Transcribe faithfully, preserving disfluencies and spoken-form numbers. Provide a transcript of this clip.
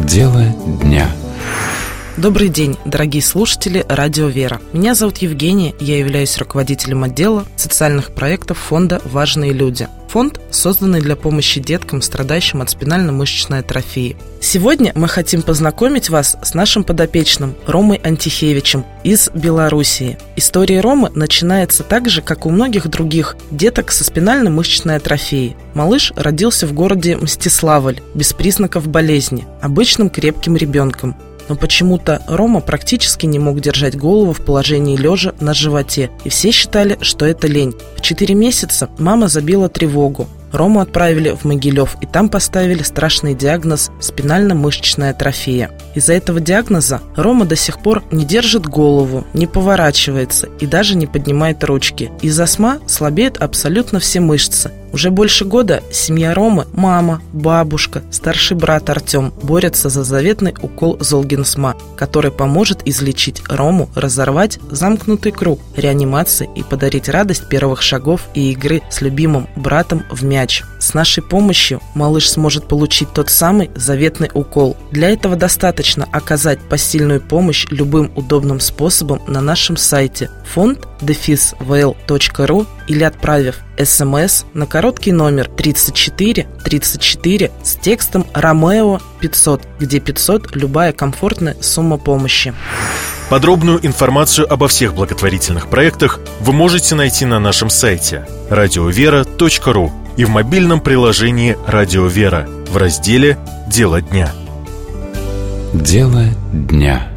Дело дня. Добрый день, дорогие слушатели Радио Вера. Меня зовут Евгения, я являюсь руководителем отдела социальных проектов фонда «Важные люди». Фонд, созданный для помощи деткам, страдающим от спинально-мышечной атрофии. Сегодня мы хотим познакомить вас с нашим подопечным Ромой Антихевичем из Белоруссии. История Ромы начинается так же, как у многих других деток со спинально-мышечной атрофией. Малыш родился в городе Мстиславль, без признаков болезни, обычным крепким ребенком. Но почему-то Рома практически не мог держать голову в положении лежа на животе, и все считали, что это лень. В четыре месяца мама забила тревогу. Рому отправили в Могилев, и там поставили страшный диагноз спинально-мышечная атрофия. Из-за этого диагноза Рома до сих пор не держит голову, не поворачивается и даже не поднимает ручки. Из-за СМА слабеют абсолютно все мышцы. Уже больше года семья Ромы, мама, бабушка, старший брат Артем борются за заветный укол Золгенсма, который поможет излечить Рому, разорвать замкнутый круг реанимации и подарить радость первых шагов и игры с любимым братом в мяч. С нашей помощью малыш сможет получить тот самый заветный укол. Для этого достаточно оказать посильную помощь любым удобным способом на нашем сайте фонд дефис вэ эл точка ру или отправив смс на короткий номер тридцать четыре тридцать четыре с текстом «Ромео пятьсот», где пятьсот – любая комфортная сумма помощи. Подробную информацию обо всех благотворительных проектах вы можете найти на нашем сайте радиовера точка ру и в мобильном приложении «Радио Вера» в разделе «Дело дня». Дело дня.